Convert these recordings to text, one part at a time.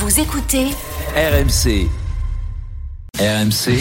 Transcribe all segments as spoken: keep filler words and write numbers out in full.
Vous écoutez R M C. R M C,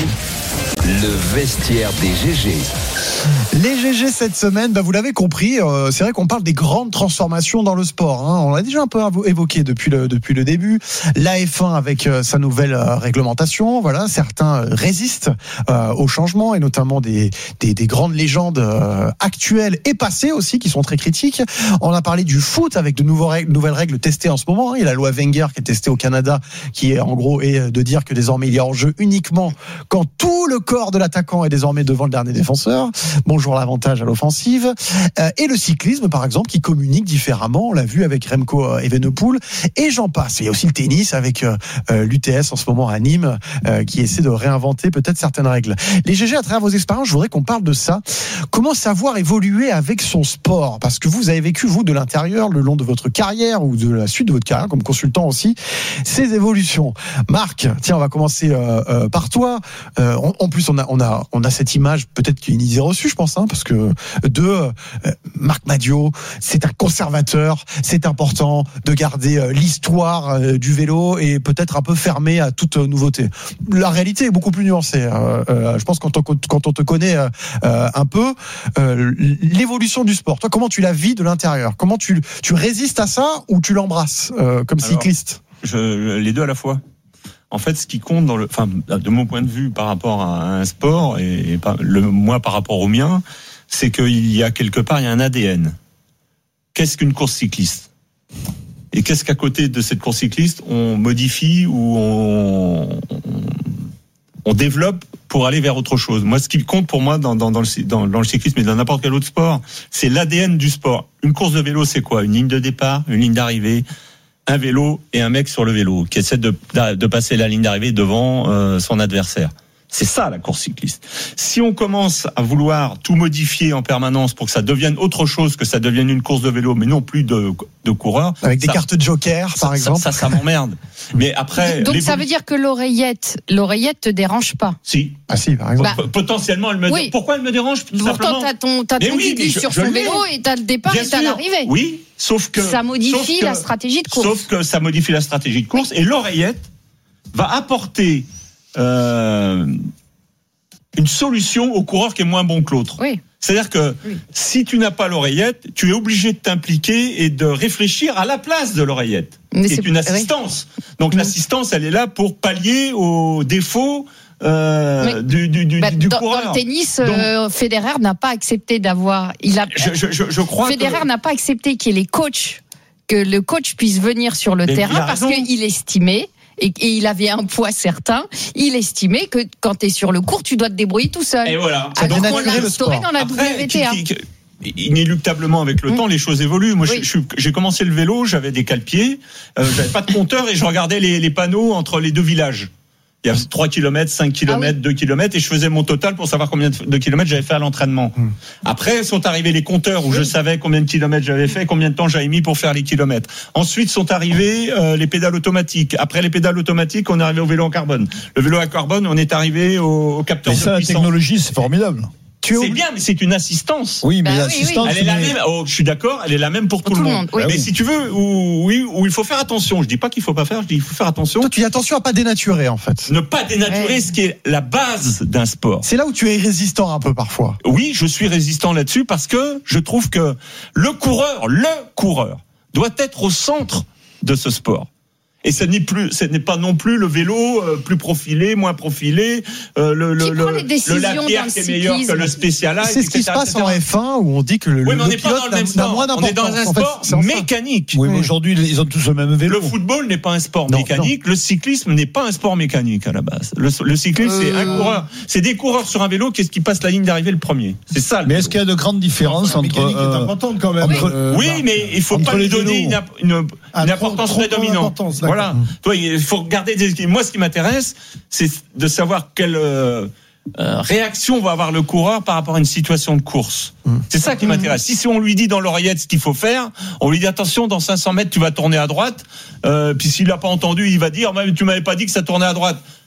le vestiaire des G G. Les G G cette semaine, bah vous l'avez compris, euh, c'est vrai qu'on parle des grandes transformations dans le sport. Hein. On l'a déjà un peu évoqué depuis le depuis le début. La F un avec euh, sa nouvelle euh, réglementation, voilà, certains résistent euh, au changement et notamment des des, des grandes légendes euh, actuelles et passées aussi qui sont très critiques. On a parlé du foot avec de nouveaux règles, nouvelles règles testées en ce moment. Hein. Il y a la loi Wenger qui est testée au Canada, qui est en gros est de dire que désormais il y a en jeu uniquement quand tout le corps de l'attaquant est désormais devant le dernier défenseur. Bonjour l'avantage à l'offensive. Euh, et le cyclisme, par exemple, qui communique différemment. On l'a vu avec Remco Evenepoel et j'en passe. Il y a aussi le tennis avec euh, l'U T S en ce moment à Nîmes, euh, qui essaie de réinventer peut-être certaines règles. Les G G, à travers vos expériences, je voudrais qu'on parle de ça. Comment savoir évoluer avec son sport ? Parce que vous avez vécu, vous, de l'intérieur, le long de votre carrière ou de la suite de votre carrière, comme consultant aussi, ces évolutions. Marc, tiens, on va commencer euh, euh, par toi. Euh, en, en plus, on a, on a, on a cette image, peut-être qu'il y a une idée reçue, je pense, hein, parce que de euh, Marc Madiot, c'est un conservateur, c'est important de garder euh, l'histoire euh, du vélo et peut-être un peu fermé à toute euh, nouveauté. La réalité est beaucoup plus nuancée. Euh, euh, je pense quand on, quand on te connaît euh, euh, un peu, euh, l'évolution du sport. Toi, comment tu la vis de l'intérieur ? Comment tu, tu résistes à ça ou tu l'embrasses euh, comme Alors, cycliste ? je, Les deux à la fois. En fait, ce qui compte, dans le, enfin, de mon point de vue, par rapport à un sport et, et par, le, moi par rapport au mien, c'est qu'il y a quelque part il y a un A D N. Qu'est-ce qu'une course cycliste ? Et qu'est-ce qu'à côté de cette course cycliste on modifie ou on, on, on développe pour aller vers autre chose ? Moi, ce qui compte pour moi dans, dans, dans, le, dans, dans le cyclisme et dans n'importe quel autre sport, c'est l'A D N du sport. Une course de vélo, c'est quoi ? Une ligne de départ, une ligne d'arrivée, un vélo et un mec sur le vélo qui essaie de, de passer la ligne d'arrivée devant euh, son adversaire. C'est ça la course cycliste. Si on commence à vouloir tout modifier en permanence pour que ça devienne autre chose, que ça devienne une course de vélo, mais non plus de, de coureurs. Avec des ça, cartes joker, par ça, exemple. Ça, ça, ça m'emmerde. Mais après. Donc ça veut dire que l'oreillette, l'oreillette te dérange pas ? Si. Ah si, par exemple. Bah, potentiellement, elle me. Oui. Pourquoi elle me dérange ? Tout Pourtant, t'as ton, t'as ton oui, guide sur son vélo et t'as le départ Bien et t'as sûr. l'arrivée. Oui, sauf que. Ça modifie que, la stratégie de course. Sauf que ça modifie la stratégie de course oui. Et l'oreillette va apporter. Euh, une solution au coureur qui est moins bon que l'autre. Oui. C'est-à-dire que oui. si tu n'as pas l'oreillette, tu es obligé de t'impliquer et de réfléchir à la place de l'oreillette. Mais c'est, c'est une assistance. Oui. Donc mmh. l'assistance, elle est là pour pallier aux défauts euh, oui. du, du, du, bah, du dans, coureur. Dans le tennis, Donc, euh, Federer n'a pas accepté d'avoir. Il a. Je, je, je, je crois. Federer que... n'a pas accepté qu'il y ait les coachs, que le coach puisse venir sur le Mais terrain parce qu'il estimait. Et, et il avait un poids certain, il estimait que quand tu es sur le court, tu dois te débrouiller tout seul. Et voilà. Alors qu'on l'a instauré dans la Après, W T A. Qui, qui, qui, inéluctablement avec le mmh. temps, les choses évoluent. Moi, oui. je, je, j'ai commencé le vélo, j'avais des cale-pieds, euh, j'avais pas de compteur et je regardais les, les panneaux entre les deux villages. Il y a trois kilomètres, cinq kilomètres, ah oui. deux kilomètres, et je faisais mon total pour savoir combien de kilomètres j'avais fait à l'entraînement. Mmh. Après, sont arrivés les compteurs où oui. je savais combien de kilomètres j'avais fait, combien de temps j'avais mis pour faire les kilomètres. Ensuite, sont arrivés euh, les pédales automatiques. Après les pédales automatiques, on est arrivé au vélo en carbone. Le vélo à carbone, on est arrivé au, au capteur mais de ça, puissance. La technologie, c'est formidable. C'est es... bien, mais c'est une assistance. Oui, mais bah l'assistance. Oui, oui. Elle est la même. Oh, je suis d'accord, elle est la même pour, pour tout, tout le monde. monde. Oui. Mais oui. si tu veux, où, oui, où il faut faire attention. Je dis pas qu'il faut pas faire, je dis qu'il faut faire attention. Toi, tu dis attention à pas dénaturer, en fait. Ne pas dénaturer ouais. ce qui est la base d'un sport. C'est là où tu es résistant un peu parfois. Oui, je suis résistant là-dessus parce que je trouve que le coureur, le coureur, doit être au centre de ce sport. Et ce n'est plus, ce n'est pas non plus le vélo euh, plus profilé, moins profilé, euh, le le le, le Lapierre qui est meilleur que le Specialized. C'est ce qui se passe en F un où on dit que le, oui, mais le on pilote pas dans le même sport. moins d'importance. On est dans un sport en fait, mécanique. Oui, mais aujourd'hui ils ont tous le même vélo. Le football n'est pas un sport non, mécanique. Non. Le cyclisme n'est pas un sport mécanique à la base. Le, le cyclisme euh... c'est un coureur, c'est des coureurs sur un vélo qui qui passent la ligne d'arrivée le premier. C'est ça. Le mais vélo. Est-ce qu'il y a de grandes différences entre euh, est importante quand même. Entre, euh, oui, mais il faut pas lui donner une, une, une importance prédominante. Voilà. Toi, il faut regarder. Moi, ce qui m'intéresse, c'est de savoir quelle euh, réaction va avoir le coureur par rapport à une situation de course. Mmh. C'est ça qui m'intéresse. Si, si on lui dit dans l'oreillette ce qu'il faut faire, on lui dit attention, dans cinq cents mètres, tu vas tourner à droite. Euh, puis s'il n'a pas entendu, il va dire, tu m'avais pas dit que ça tournait à droite.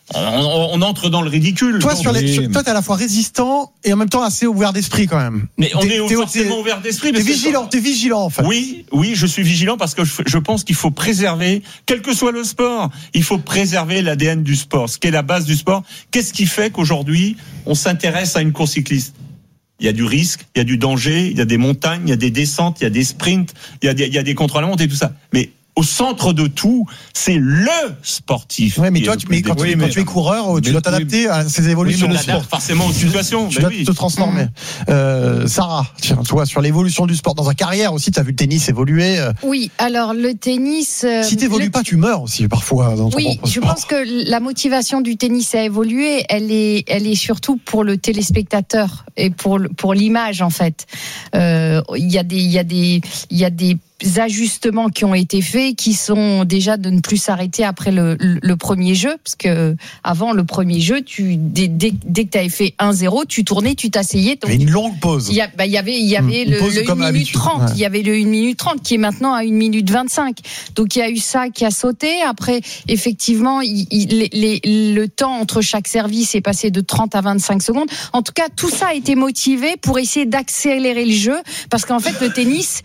on, on entre dans le ridicule. Toi, sur les, oui, sur, mais... toi, t'es à la fois résistant et en même temps assez ouvert d'esprit quand même. Mais on t'es, est t'es, forcément t'es, ouvert d'esprit. T'es vigilant, t'es vigilant en fait. Oui, oui, je suis vigilant parce que je, je pense qu'il faut préserver, quel que soit le sport, il faut préserver l'A D N du sport, ce qui est la base du sport. Qu'est-ce qui fait qu'aujourd'hui, on s'intéresse à une course cycliste ? Il y a du risque, il y a du danger, il y a des montagnes, il y a des descentes, il y a des sprints, il y a des, il y a des contre-la-montre et tout ça. Mais au centre de tout, c'est le sportif. Ouais, mais toi, tu, mais quand, oui, tu, mais, quand tu es coureur, tu mais, dois t'adapter oui, à ces évolutions. Oui, on s'adapte forcément aux situations. Tu ben dois oui. te transformer. Mmh. Euh, Sarah, tiens, toi, sur l'évolution du sport dans ta carrière aussi, tu as vu le tennis évoluer. Oui, alors le tennis. Euh, si tu n'évolues le... pas, tu meurs aussi parfois dans ton oui, propre je sport. pense que la motivation du tennis a évolué. Elle est, elle est surtout pour le téléspectateur et pour pour l'image en fait. Euh, il y a des, il y a des, il y a des ajustements qui ont été faits, qui sont déjà de ne plus s'arrêter après le, le, le premier jeu, parce que avant le premier jeu, tu dès, dès, dès que tu avais fait un zéro, tu tournais, tu t'asseyais. Il y avait une longue pause. Il y, a, bah, il y avait, il y avait mmh, le, le une minute trente, ouais. Il y avait le une minute trente qui est maintenant à une minute vingt-cinq. Donc il y a eu ça qui a sauté. Après, effectivement, il, il, les, les, le temps entre chaque service est passé de trente à vingt-cinq secondes. En tout cas, tout ça a été motivé pour essayer d'accélérer le jeu, parce qu'en fait, le tennis,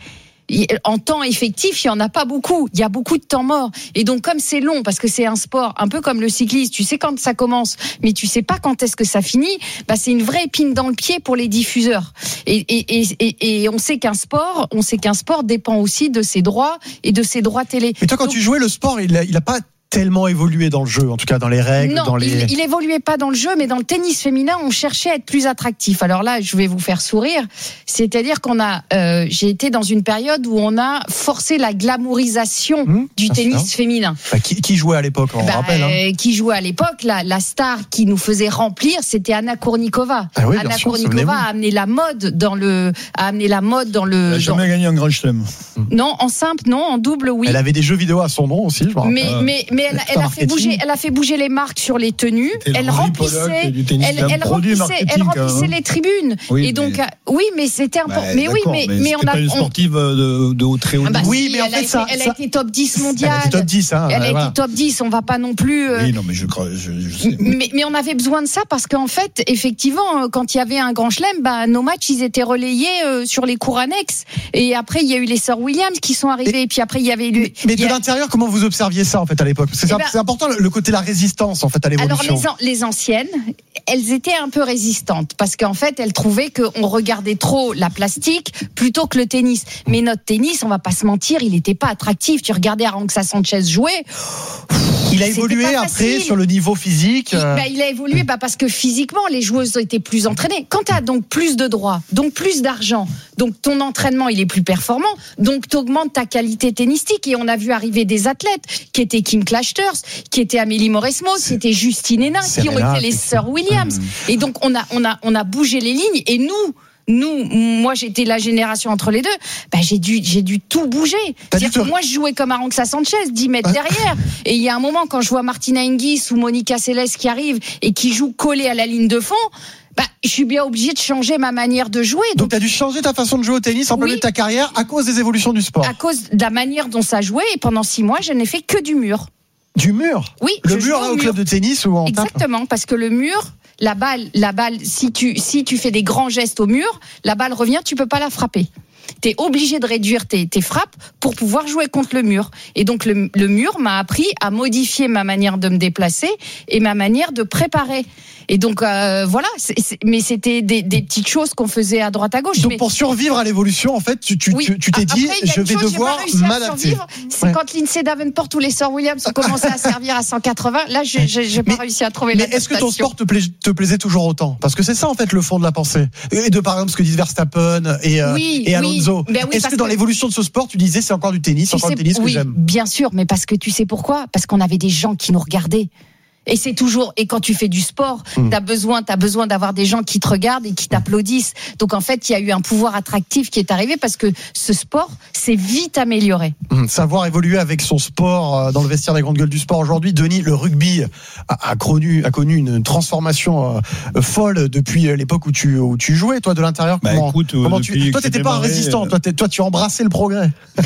en temps effectif, il y en a pas beaucoup. Il y a beaucoup de temps mort. Et donc, comme c'est long, parce que c'est un sport un peu comme le cyclisme, tu sais quand ça commence, mais tu sais pas quand est-ce que ça finit. Bah, c'est une vraie épine dans le pied pour les diffuseurs. Et, et, et, et, et on sait qu'un sport, on sait qu'un sport dépend aussi de ses droits et de ses droits télé. Mais toi, quand donc, tu jouais le sport, il a, il a pas tellement évolué dans le jeu, en tout cas dans les règles, non, dans les. il, il évoluait pas dans le jeu, mais dans le tennis féminin, on cherchait à être plus attractif. Alors là, je vais vous faire sourire. C'est-à-dire qu'on a, euh, j'ai été dans une période où on a forcé la glamourisation mmh, du tennis sûr. féminin. Bah, qui, qui jouait à l'époque, on bah, rappelle. Hein. Euh, qui jouait à l'époque, la, la star qui nous faisait remplir, c'était Anna Kournikova. Ah oui, Anna sûr, Kournikova a amené la mode dans le, a amené la mode dans le. Elle a jamais dans... gagné un grand chelem. Non, en simple, non, en double, oui. Elle avait des jeux vidéo à son nom aussi, je me rappelle. Mais, mais, mais elle, elle a fait bouger, elle a fait bouger les marques sur les tenues. Elle remplissait, elle, elle remplissait, elle remplissait les tribunes. Oui, et donc, mais... oui, mais c'était important. Bah, mais oui, mais, mais, mais on a. Pas une sportive de, de haut très haut ah bah niveau. Oui, si, mais en elle fait, a ça, été, ça... elle a été top dix mondiale. Elle a été top dix, hein. Elle a voilà. été top dix. On va pas non plus. Euh... Oui, non, mais je crois, je, je sais. Mais, mais on avait besoin de ça parce qu'en fait, effectivement, quand il y avait un grand chelem, bah, nos matchs, ils étaient relayés euh, sur les cours annexes. Et après, il y a eu les sœurs Williams qui sont arrivées. Et, et puis après, il y avait eu. Mais de a... l'intérieur, comment vous observiez ça en fait à l'époque? Parce que c'est, eh ben, c'est important le côté de la résistance en fait à l'évolution. Alors les, an- les anciennes, elles étaient un peu résistantes parce qu'en fait, elles trouvaient qu'on regardait trop la plastique plutôt que le tennis. Mais notre tennis, on va pas se mentir, il n'était pas attractif. Tu regardais Arantxa Sanchez jouer. Il a évolué après sur le niveau physique. Il, bah, il a évolué bah, parce que physiquement, les joueuses étaient plus entraînées. Quand tu as donc plus de droits, donc plus d'argent, donc ton entraînement il est plus performant, donc tu augmentes ta qualité tennistique. Et on a vu arriver des athlètes qui étaient Kim Clijsters, qui étaient Amélie Mauresmo, qui étaient Justine Hénin, qui ont été les sœurs Williams. Mmh. Et donc on a, on, a, on a bougé les lignes et nous... Nous, moi, j'étais la génération entre les deux. Bah, j'ai dû, j'ai dû tout bouger. C'est-à-dire que moi, je jouais comme Arantxa Sanchez, dix mètres derrière. Et il y a un moment, quand je vois Martina Hingis ou Monica Seles qui arrivent et qui jouent collés à la ligne de fond, bah, je suis bien obligée de changer ma manière de jouer. Donc, donc tu as dû changer ta façon de jouer au tennis en plein milieu de ta carrière à cause des évolutions du sport. À cause de la manière dont ça jouait. Et pendant six mois, je n'ai fait que du mur. Du mur? Oui. Le mur, là, au, au club de tennis ou en Exactement, tape? Parce que le mur, la balle, la balle, si tu, si tu fais des grands gestes au mur, la balle revient, tu peux pas la frapper. T'es obligé de réduire tes, tes frappes pour pouvoir jouer contre le mur. Et donc le, le mur m'a appris à modifier ma manière de me déplacer et ma manière de préparer. Et donc euh, voilà, c'est, c'est, mais c'était des, des petites choses qu'on faisait à droite à gauche. Donc mais... pour survivre à l'évolution, en fait, tu, tu, oui. tu, tu t'es Après, dit, je vais chose, devoir m'adapter. C'est ouais. Quand Lindsay Davenport ou les sœurs Williams ont commencé à servir à cent quatre-vingts, là, je n'ai pas réussi à trouver mais est-ce que ton sport te, pla- te plaisait toujours autant? Parce que c'est ça, en fait, le fond de la pensée. Et de, par exemple, ce que disent Verstappen et, euh, oui, et Alonso. Oui. Ben oui, est-ce que dans que... l'évolution de ce sport, tu disais, c'est encore du tennis, c'est encore sais, du tennis oui, que j'aime? Bien sûr, mais parce que tu sais pourquoi? Parce qu'on avait des gens qui nous regardaient. Et c'est toujours, et quand tu fais du sport, mmh. t'as besoin, t'as besoin d'avoir des gens qui te regardent et qui t'applaudissent. Donc en fait, il y a eu un pouvoir attractif qui est arrivé parce que ce sport s'est vite amélioré. Mmh. Savoir évoluer avec son sport dans le vestiaire des grandes gueules du sport aujourd'hui. Denis, le rugby a, a, connu, a connu une transformation euh, folle depuis l'époque où tu, où tu jouais, toi, de l'intérieur. Bah, comment, écoute, comment euh, tu, toi, t'étais pas un résistant. Toi, toi, tu embrassais le progrès.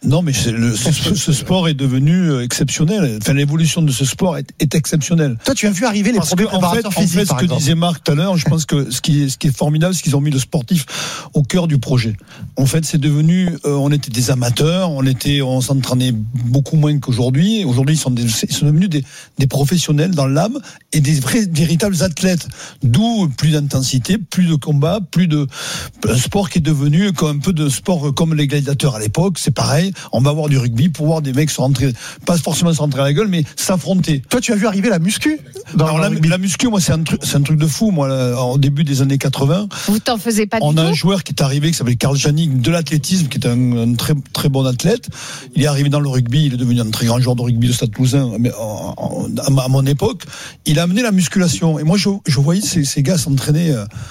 Non, mais c'est le, ce, ce sport est devenu exceptionnel. Enfin, l'évolution de ce sport est, est exceptionnelle. Toi, tu as vu arriver les Parce premiers que, en fait, préparateurs physiques, en fait, ce par que exemple. disait Marc tout à l'heure, je pense que ce qui est, ce qui est formidable, c'est qu'ils ont mis le sportif au cœur du projet. En fait, c'est devenu, euh, on était des amateurs, on était, on s'entraînait beaucoup moins qu'aujourd'hui. Aujourd'hui, ils sont, des, ils sont devenus des, des professionnels dans l'âme et des vrais, véritables athlètes. D'où plus d'intensité, plus de combat, plus de un sport qui est devenu comme un peu de sport comme les gladiateurs à l'époque. C'est pareil. On va voir du rugby pour voir des mecs se rentrer, pas forcément se rentrer à la gueule, mais s'affronter. Toi, tu as vu arriver la muscu dans Alors, le la, rugby. la muscu, moi, c'est un truc, c'est un truc de fou. Moi, là, au début des années quatre-vingts, Vous t'en faisiez pas on du a tout. un joueur qui est arrivé qui s'appelait Karl Janik de l'athlétisme, qui est un, un très très bon athlète. Il est arrivé dans le rugby, il est devenu un très grand joueur de rugby de Stade Toulousain. Mais en, en, à mon époque, il a amené la musculation. Et moi, je, je voyais ces, ces gars s'entraîner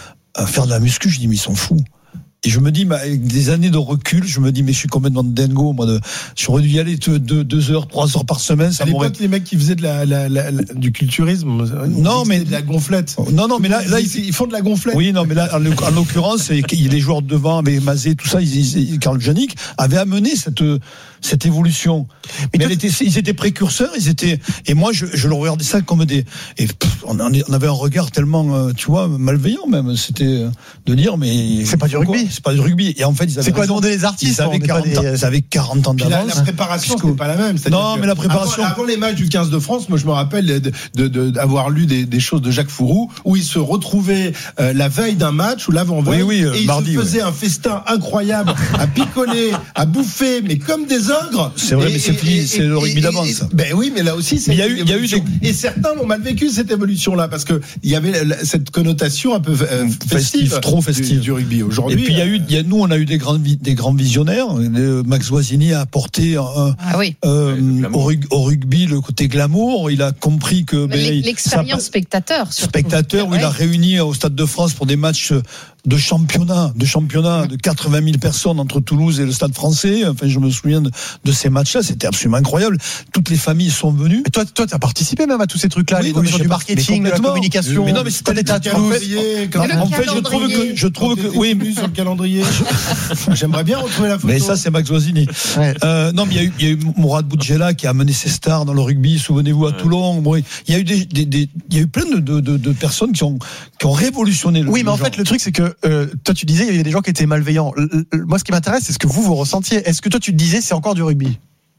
à faire de la muscu. Je dis mais ils sont fous. Et je me dis, bah, avec des années de recul, je me dis, mais je suis complètement dingo, moi, de, j'aurais dû y aller deux, deux, deux heures, trois heures par semaine, ça à m'aurait... l'époque, les mecs qui faisaient de la, la, la, la du culturisme, non, mais de la gonflette. Non, non, mais là, là, ils, ils font de la gonflette. Oui, non, mais là, en l'occurrence, il y a les joueurs devant, avec Mazet, tout ça, ils, ils, Karl Janik avait amené cette, cette évolution. Mais, mais elle était, ils étaient précurseurs, ils étaient, et moi, je, je le regardais ça comme des, et pff, on avait un regard tellement, tu vois, malveillant même. C'était de dire, mais c'est pas du rugby, c'est pas du rugby. Et en fait, ils avaient c'est quoi raison. demander les artistes? Ils avaient quarante des... ans, ils avaient quarante ans d'avance. La, la préparation, puisque... c'est pas la même. Non, mais la préparation. Avant, avant les matchs du quinze de France, moi, je me rappelle de, de, de, d'avoir lu des, des choses de Jacques Fouroux où il se retrouvait euh, la veille d'un match ou l'avant-veille, oui, oui, euh, et il mardi, se faisait oui. un festin incroyable à picoler, à bouffer, mais comme des ogres. C'est vrai, et, mais c'est, et, et, c'est le rugby d'avance. Ben oui, mais là aussi, c'est. Il y a eu, il y a eu des... Et certains l'ont mal vécu cette évolution-là parce que il y avait cette connotation un peu euh, festive, festive, trop festive du, du rugby aujourd'hui. Et puis il y a eu, il y a, nous, on a eu des grands, des grands visionnaires. Max Guazzini a apporté un, ah oui. euh, au, au rugby le côté glamour. Il a compris que ben, l'expérience ça, spectateur, surtout. spectateur, où ouais. il a réuni au Stade de France pour des matchs de championnat, de championnat de quatre-vingt mille personnes entre Toulouse et le Stade Français. Enfin, je me souviens de, de ces matchs-là, c'était absolument incroyable. Toutes les familles sont venues. Et toi, toi, t'as participé même à tous ces trucs-là, oui, l'évolution du marketing, de la communication. Mais non, mais c'était à Toulouse. En fait, je trouve que, je trouve que, oui, sur le calendrier. J'aimerais bien retrouver la photo. Mais ça, c'est Max Guazzini. Ouais. Euh, non, mais il y a eu, il y a eu Mourad Boudjela qui a amené ses stars dans le rugby. Souvenez-vous à ouais. Toulon. Bon, il y a eu des, des, des, il y a eu plein de, de, de, de personnes qui ont, qui ont révolutionné le. Oui, mais le en genre. fait, le truc, c'est que euh, toi, tu disais, il y avait des gens qui étaient malveillants. Moi, ce qui m'intéresse, c'est ce que vous vous ressentiez. Est-ce que toi, tu te disais, c'est encore du rugby?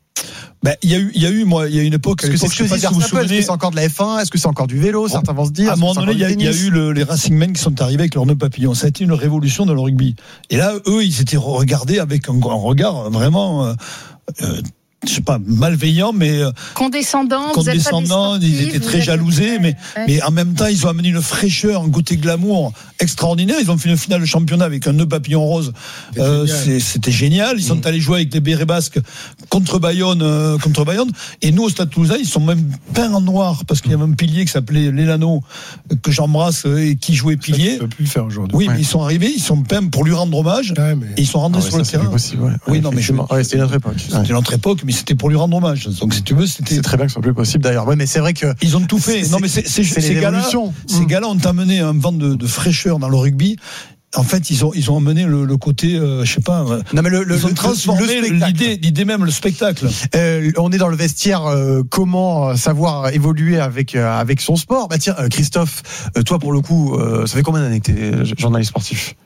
Ben, il y a eu, il y a eu, moi, il y a une époque. Est-ce que c'est ce que si vous souvenez... Est-ce que c'est encore de la F un? Est-ce que c'est encore du vélo? Certains vont se dire. À un moment donné, il y a, il y a eu le, les Racingmen qui sont arrivés avec leurs nœuds papillons. Ça a été une révolution dans le rugby. Et là, eux, ils étaient regardés avec un, un regard vraiment. Euh, euh, je sais pas, malveillant, mais condescendant, condescendant, ils étaient très jalousés, mais ouais. mais en même temps, ils ont amené une fraîcheur, un côté glamour extraordinaire. Ils ont fait une finale de championnat avec un nœud papillon rose. Euh, c'est, c'était génial. Ils sont mmh. allés jouer avec les Bérets Basques contre Bayonne, euh, contre Bayonne. Et nous, au Stade Toulousain, ils sont même peints en noir parce qu'il y avait un pilier qui s'appelait Lelano, que j'embrasse et qui jouait pilier. Ça, tu peux plus le faire aujourd'hui. Oui, ouais. mais ils sont arrivés, ils sont peints pour lui rendre hommage. Ouais, mais... Et ils sont rentrés ah ouais, sur ça, le terrain. Possible, ouais. Oui, ouais, non, mais je... ouais, c'était notre époque. C'était notre époque, mais c'était pour lui rendre hommage. Donc si tu veux, c'était c'est très bien que ce soit plus possible d'ailleurs. Ouais, mais c'est vrai que ils ont tout fait. C'est, non, mais c'est, c'est, c'est ces gars-là, mmh. ces gars-là ont amené un vent de, de fraîcheur dans le rugby. En fait, ils ont ils ont amené le, le côté, euh, je sais pas. Non mais le, le ils ont transformé le l'idée l'idée même le spectacle. Euh, on est dans le vestiaire. Euh, comment savoir évoluer avec euh, avec son sport? Bah tiens, euh, Christophe, euh, toi pour le coup, euh, ça fait combien d'années que t'es journaliste sportif?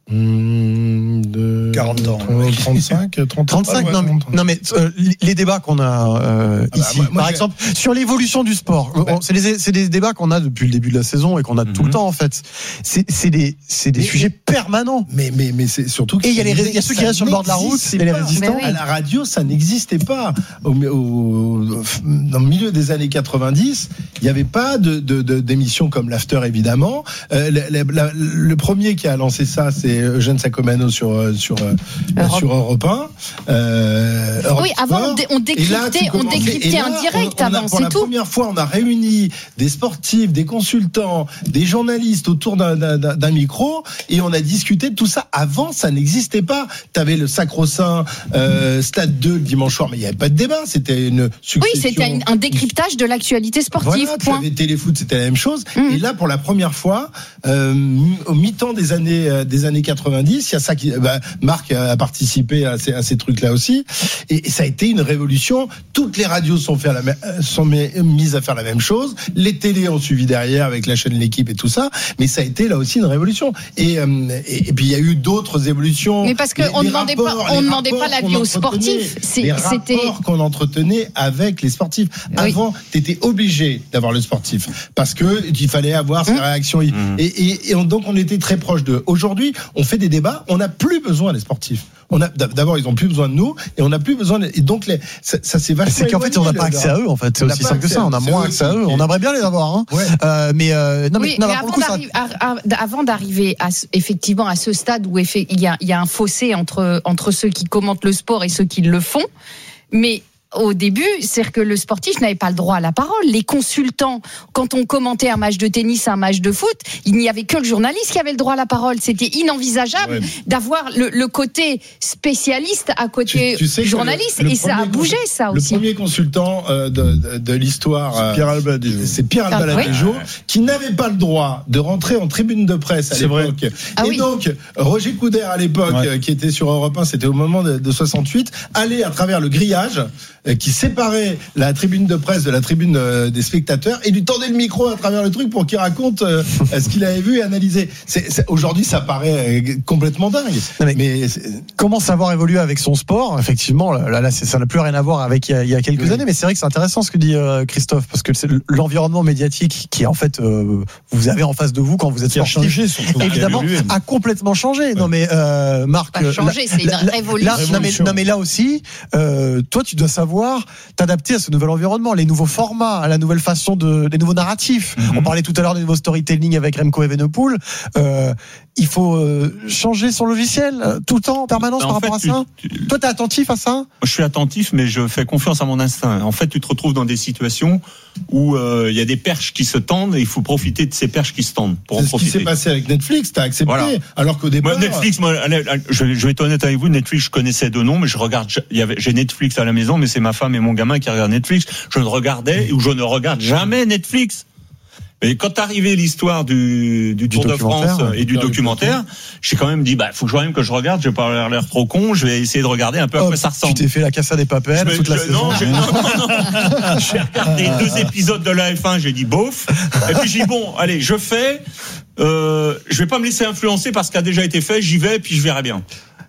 Mmh, de quarante ans. trente-cinq, trente, trente-cinq, non, mais, non, mais euh, les débats qu'on a euh, ah bah, ici, moi, moi, par j'ai... exemple, sur l'évolution du sport, ouais. c'est, des, c'est des débats qu'on a depuis le début de la saison et qu'on a mm-hmm. tout le temps en fait. C'est, c'est des, c'est des mais, sujets permanents. Mais, mais, mais c'est surtout. Et il y a les, il y a ceux qui restent sur le bord de la route, il y a les résistants. Oui. À la radio, ça n'existait pas. Au, au, dans le milieu des années quatre-vingt-dix, il n'y avait pas de, de, de, d'émissions comme l'After évidemment. Euh, le, le, le premier qui a lancé ça, c'est Eugène Sacomano sur sur Europe. sur Europe un. Euh, Europe oui, avant on, dé, on décryptait, on décryptait un direct on, on a, avant, pour c'est la tout. Première fois, on a réuni des sportifs, des consultants, des journalistes autour d'un, d'un, d'un micro et on a discuté de tout ça. Avant, ça n'existait pas. T'avais le sacro-saint euh, Stade deux le dimanche soir, mais il n'y avait pas de débat. C'était une succession. Oui, c'était un décryptage de l'actualité sportive. Voilà, point. Tu avais Téléfoot, c'était la même chose. Mmh. Et là, pour la première fois, euh, au mi-temps des années des années quatre-vingt-dix, il y a ça qui, bah, Marc a participé à ces, à ces trucs-là aussi, et, et ça a été une révolution. Toutes les radios sont fait à la même, sont mises à faire la même chose. Les télés ont suivi derrière avec la chaîne L'Équipe et tout ça, mais ça a été là aussi une révolution. Et, euh, et, et puis il y a eu d'autres évolutions. Mais parce qu'on ne demandait pas, on demandait pas l'avis aux sportifs. C'est, les c'était rapports qu'on entretenait avec les sportifs. Oui. Avant, tu étais obligé d'avoir le sportif parce que il fallait avoir ses mmh. réactions. Mmh. Et, et, et on, donc on était très proche d'eux. Aujourd'hui, on fait des débats. On n'a plus besoin des sportifs. On a, d'abord, ils ont plus besoin de nous et on n'a plus besoin. De, et donc, les, ça, ça c'est vachement. C'est qu'en fait, on n'a pas accès à eux. En fait, c'est aussi simple que ça. On a moins accès à eux. On aimerait bien les avoir. Hein. Ouais. Euh, mais euh, non, oui, mais, non, mais avant, coup, d'arriver, ça... à, à, avant d'arriver à, effectivement à ce stade où il y a, il y a un fossé entre entre ceux qui commentent le sport et ceux qui le font, mais au début, c'est que le sportif n'avait pas le droit à la parole. Les consultants, quand on commentait un match de tennis, un match de foot, il n'y avait que le journaliste qui avait le droit à la parole. C'était inenvisageable ouais. d'avoir le, le côté spécialiste à côté tu, tu sais journaliste. Le, le et ça a bougé, ça le aussi. Le premier consultant euh, de, de, de l'histoire, c'est Pierre Albaladejo, c'est Pierre Albaladejo oui. qui n'avait pas le droit de rentrer en tribune de presse à c'est l'époque. Vrai. Ah et oui. donc, Roger Coudert à l'époque, ouais. qui était sur Europe un, c'était au moment de, de soixante-huit, allait à travers le grillage qui séparait la tribune de presse de la tribune des spectateurs et lui tendait le micro à travers le truc pour qu'il raconte euh, ce qu'il avait vu et analysé. C'est, c'est, aujourd'hui, ça paraît complètement dingue. Non mais mais comment savoir évoluer avec son sport ? Effectivement, là, là c'est, ça n'a plus rien à voir avec il y a, il y a quelques oui. années, mais c'est vrai que c'est intéressant ce que dit euh, Christophe, parce que c'est l'environnement médiatique qui, en fait, euh, vous avez en face de vous quand vous êtes sportif, changé, surtout, évidemment, a, évolué, a complètement changé. Ouais. Non mais euh, Marc, pas changé, la, c'est une la, révolution. Là, non, mais, non mais là aussi, euh, toi, tu dois savoir t'adapter à ce nouvel environnement, les nouveaux formats, la nouvelle façon de, les nouveaux narratifs. Mm-hmm. On parlait tout à l'heure des nouveaux storytelling avec Remco Evenepoel. Euh, il faut euh, changer son logiciel euh, tout le temps, en permanence, en par fait, rapport à tu, ça. Tu, Toi, t'es attentif à ça ? Je suis attentif, mais je fais confiance à mon instinct. En fait, tu te retrouves dans des situations où il euh, y a des perches qui se tendent et il faut profiter de ces perches qui se tendent pour c'est en profiter. C'est ce qui s'est passé avec Netflix, t'as accepté. Voilà. Alors qu'au départ, moi, Netflix, moi, je vais être honnête avec vous, Netflix, je connaissais de nom, mais je regarde. Il y avait, j'ai Netflix à la maison, mais c'est ma femme et mon gamin qui regardent Netflix. Je ne regardais ou je ne regarde jamais Netflix. Mais quand arrivait l'histoire du, du Tour du de France et du documentaire, j'ai quand même dit, bah, faut que je même que je regarde, je vais pas avoir l'air trop con, je vais essayer de regarder un peu Hop, à quoi ça ressemble. Tu t'es fait la Casa des Papel toute je, la saison. Non, j'ai, non, non, non. J'ai regardé deux épisodes de la F un, j'ai dit bof. Et puis j'ai dit, bon, allez, je fais, euh, je vais pas me laisser influencer par ce qui a déjà été fait, j'y vais, puis je verrai bien.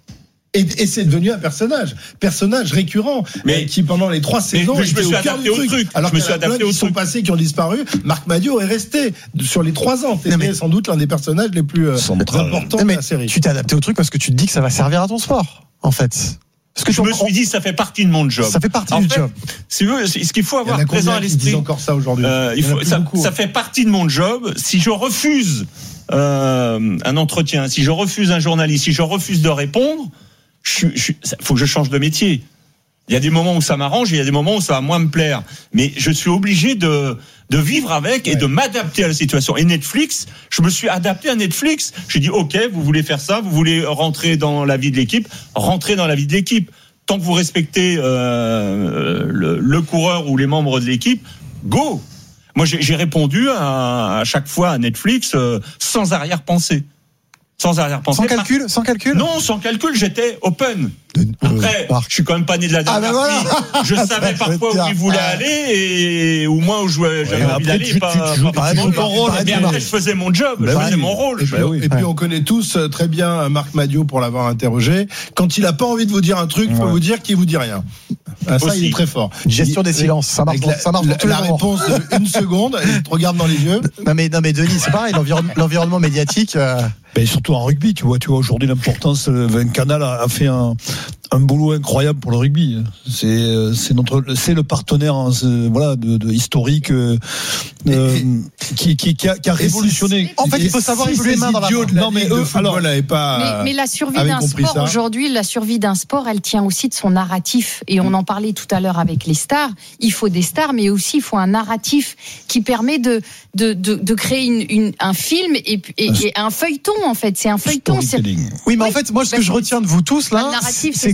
Et, et c'est devenu un personnage, personnage récurrent, mais qui pendant les trois saisons, mais je me suis adapté au truc. truc. Alors je me suis adapté au truc. Qui sont passés, qui ont disparu. Marc Madiot est resté sur les trois ans. C'était sans doute l'un des personnages les plus euh, importants de la série. Tu t'es adapté au truc parce que tu te dis que ça va servir à ton sport, en fait. Parce que je me suis dit, ça fait partie de mon job. Ça fait partie en du fait, job. Si vous, ce qu'il faut avoir présent à l'esprit. Disent encore ça aujourd'hui. Euh, il faut, ça, ça fait partie de mon job. Si je refuse euh, un entretien, si je refuse un journaliste, si je refuse de répondre. Il faut que je change de métier. Il y a des moments où ça m'arrange, il y a des moments où ça va moins me plaire. Mais je suis obligé de, de vivre avec et ouais. de m'adapter à la situation. Et Netflix, je me suis adapté à Netflix. J'ai dit, OK, vous voulez faire ça, vous voulez rentrer dans la vie de l'équipe, rentrez dans la vie de l'équipe. Tant que vous respectez euh, le, le coureur ou les membres de l'équipe, go. Moi, j'ai, j'ai répondu à, à chaque fois à Netflix euh, sans arrière-pensée. Sans arrière-pensée. Sans calcul, par... sans calcul. Non, sans calcul, j'étais open. Après, euh, je suis quand même pas né de la dernière ah ben voilà. Je savais parfois où il voulait ah. aller et ou moi où je, j'avais ouais, envie d'aller. Tu, pas, tu, tu joues pas, pas ton rôle. Mais après, je faisais mon job, bah je faisais oui. mon rôle. Et, puis, et puis, on connaît tous très bien Marc Madiot pour l'avoir interrogé. Quand il a pas envie de vous dire un truc, il faut ouais. vous dire qu'il vous dit rien. Ah, ça, il est très fort. Gestion des silences, ça marche. La, ça marche la, la réponse d'une seconde, il te regarde dans les yeux. Non mais, non mais Denis, c'est pareil, l'environnement, l'environnement médiatique. Euh... Ben, surtout en rugby, tu vois, tu vois aujourd'hui l'importance. Un Canal a, a fait un, un boulot incroyable pour le rugby. C'est, c'est notre, c'est le partenaire, voilà, de, de historique euh, euh, qui, qui, qui a, qui a révolutionné. En fait, il faut savoir évoluer les mains dans la main. Non mais eux, alors, pas. Mais, mais la survie d'un sport ça. aujourd'hui, la survie d'un sport, elle tient aussi de son narratif. Et on en parlait tout à l'heure avec les stars. Il faut des stars, mais aussi il faut un narratif qui permet de de de, de créer une, une, un film et, et, et un feuilleton. En fait, c'est un feuilleton. C'est... Oui, mais en fait, moi, ce que je retiens de vous tous là, c'est, c'est que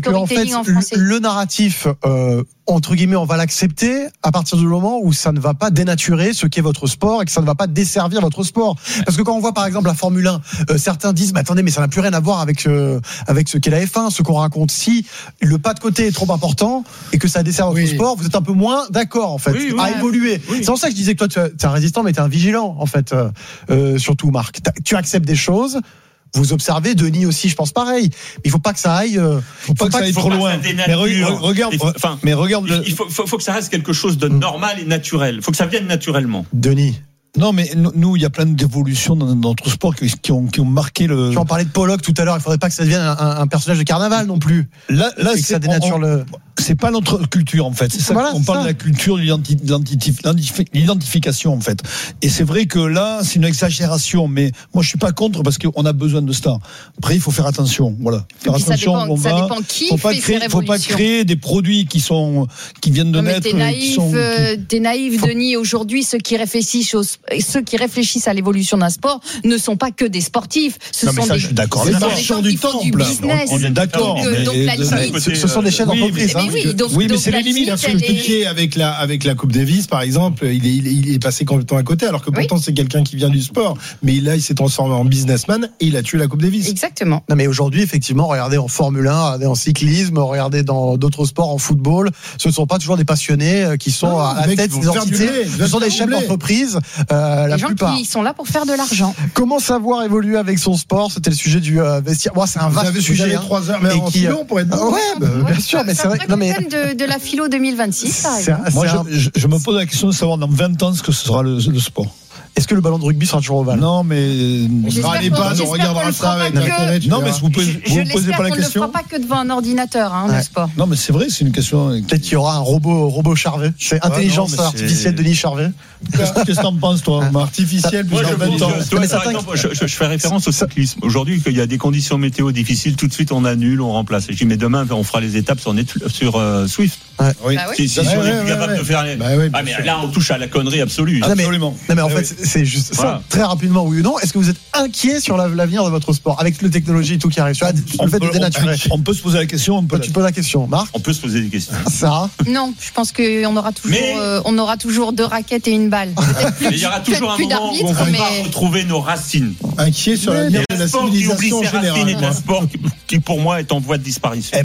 en fait, en français. le, le narratif, euh, entre guillemets, on va l'accepter à partir du moment où ça ne va pas dénaturer ce qu'est votre sport et que ça ne va pas desservir votre sport. Parce que quand on voit par exemple la Formule un, euh, certains disent, mais attendez, mais ça n'a plus rien à voir avec euh, avec ce qu'est la F un, ce qu'on raconte. Si le pas de côté est trop important et que ça dessert votre oui. sport, vous êtes un peu moins d'accord en fait oui, oui, à ouais. évoluer. Oui. C'est pour ça que je disais que toi, tu es un résistant, mais tu es un vigilant en fait, euh, euh, surtout Marc. T'as, tu acceptes des choses. Vous observez, Denis aussi, je pense pareil. Mais il faut pas que ça aille. Euh, faut pas que ça aille trop loin. Mais re, regarde, faut, enfin, mais regarde. Il, il faut, faut, faut que ça reste quelque chose de normal et naturel. Il faut que ça vienne naturellement. Denis. Non, mais nous, il y a plein d'évolutions dans notre sport qui, qui, ont, qui ont marqué le. Tu en parlais de Pollock tout à l'heure. Il faudrait pas que ça devienne un, un personnage de carnaval non plus. Là, là, et que c'est, ça dénature on, le. C'est pas notre culture en fait. C'est ça voilà, on parle ça. de la culture de l'identification en fait. Et c'est vrai que là, c'est une exagération. Mais moi, je suis pas contre parce qu'on a besoin de ça. Après, il faut faire attention. Voilà. Faire Et attention. ça dépend, on ça va. dépend qui faut fait pas ces créer, faut pas révolutions. créer des produits qui sont qui viennent de Non, mais naître. t'es naïf, qui sont, euh, t'es naïf, faut... Denis. Aujourd'hui, ceux qui réfléchissent, aux, ceux qui réfléchissent à l'évolution d'un sport ne sont pas que des sportifs. Ce non, mais sont ça, des, je suis d'accord. ce C'est sont le des gens marchand qui du font du temple. business. On est d'accord. Donc, mais donc la limite, Ce, ce sont des chaînes oui, d'entreprise. mais Hein. oui, donc, oui, mais donc c'est la les limites. limite, Ce elle est- Piqué avec la avec la Coupe Davis par exemple, il est, il est il est passé complètement à côté alors que pourtant Oui. c'est quelqu'un qui vient du sport, mais là il s'est transformé en businessman et il a tué la Coupe Davis. Exactement. Non mais aujourd'hui effectivement, regardez en Formule un, regardez en cyclisme, regardez dans d'autres sports, en football, ce ne sont pas toujours des passionnés euh, qui sont Non, à la les mecs, tête ils des vont faire du entités. blé, ils Ce veulent sont des faire du chefs blé. d'entreprise, euh, la Les gens plupart. qui sont là pour faire de l'argent. Comment savoir évoluer avec son sport? C'était le sujet du euh, vestiaire. Moi, c'est un Vous vaste avez, sujet. vous avez hein. trois heures, mais Et en qui, philo, on pourrait être Ah bon. ouais, bah, Ouais, bien sûr, ça- mais ça c'est vrai. pourrait Non être mais le thème de, de la philo deux mille vingt-six, par c'est exemple. un- Moi, c'est un- je, je, je me pose la question de savoir dans vingt ans ce que ce sera le, le sport. Est-ce que le ballon de rugby sera toujours ovale? Non, mais On J'espère sera à qu'on- l'EHPAD, on j'espère qu'on regardera le ça fera avec pas l'intérêt. que- tu non, verras. mais vous posez, Je vous me posez l'espère pas la qu'on ne le question. fera pas que devant un ordinateur, hein, Ouais. le sport. Non, mais c'est vrai, c'est une question. Peut-être qu'il y aura un robot, robot Charvet. C'est intelligence non, mais artificielle c'est- Denis Charvet. Qu'est-ce que t'en penses, toi, Marc? Artificiel plus Moi, je dans vingt pense ans. que, toi, Mais par certains- exemple, je, je, je fais référence au cyclisme. Aujourd'hui, qu'il y a des conditions météo difficiles, tout de suite on annule, on remplace. Et je dis, mais demain, on fera les étapes sur, Net, sur euh, Swift. Oui. Bah oui. Si, si, Ouais, si on ouais, est plus ouais, capable ouais. de faire les. Bah oui, ah, bien mais sûr. là, on touche à la connerie absolue. Ah, non, mais- Absolument. Non mais en Eh fait oui. c'est- c'est juste ça, Voilà. très rapidement oui ou non. Est-ce que vous êtes inquiet sur la- l'avenir de votre sport avec la technologie et tout qui arrive, sur la- sur le fait de peut, dénaturer? on, on peut se poser la question, on peut. Toi, tu poses la question, Marc. On peut se poser des questions. Sarah. Non, je pense qu'on aura toujours, Mais- euh, on aura toujours deux raquettes et une balle. Peut-être plus, Mais il y aura toujours un plus moment où on d'arbitres, va pas mais retrouver nos racines. Inquiet sur l'avenir de Un la sport qui oublie civilisation ses racines générale. est un sport qui, qui, pour moi, est en voie de disparition.